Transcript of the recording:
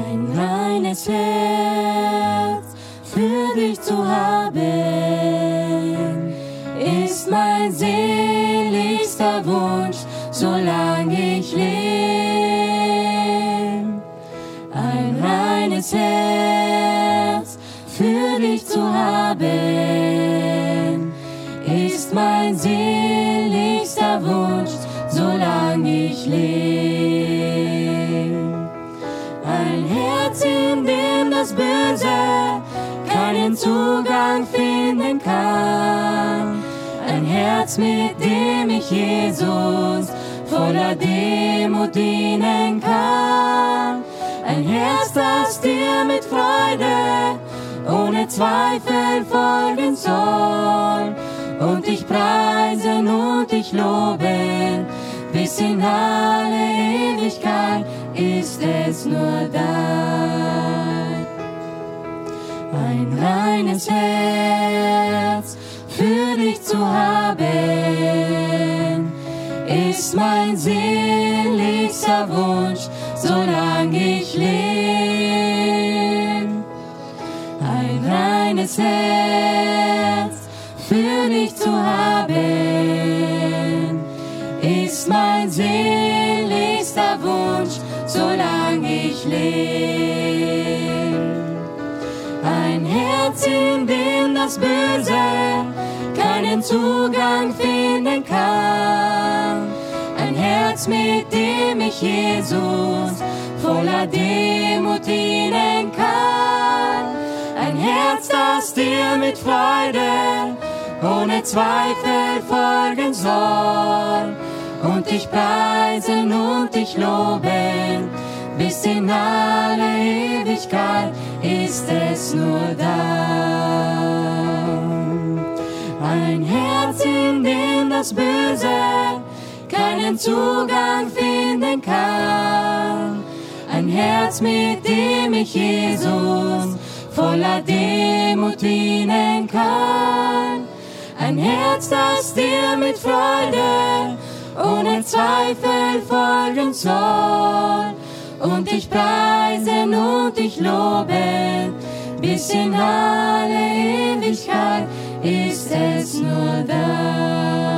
ein reines Herz für dich zu haben, ist mein seligster Wunsch, solange ich lebe. Ein reines Herz für dich zu haben, ist mein seligster Wunsch, solange ich lebe. Ein Herz, in dem das Böse keinen Zugang finden kann. Ein Herz, mit dem ich Jesus voller Demut dienen kann. Ein Herz, das dir mit Freude ohne Zweifel folgen soll. Und dich preisen und dich loben, bis in alle Ewigkeit ist es nur dein. Ein reines Herz für dich zu haben, ist mein seligster Wunsch, solange ich lebe. Ein reines Herz für dich zu haben, ist mein seligster Wunsch, solange ich lebe. Ein Herz, in dem das Böse keinen Zugang finden kann. Ein Herz, mit dem ich Jesus voller Demut dienen kann. Ein Herz, das dir mit Freude ohne Zweifel folgen soll. Und dich preisen und dich loben, bis in alle Ewigkeit ist es nur dein. Ein Herz, in dem das Böse keinen Zugang finden kann. Ein Herz, mit dem ich Jesus voller Demut dienen kann. Ein Herz, das dir mit Freude ohne Zweifel folgen soll. Und dich preisen und dich loben, bis in alle Ewigkeit ist es nur dein.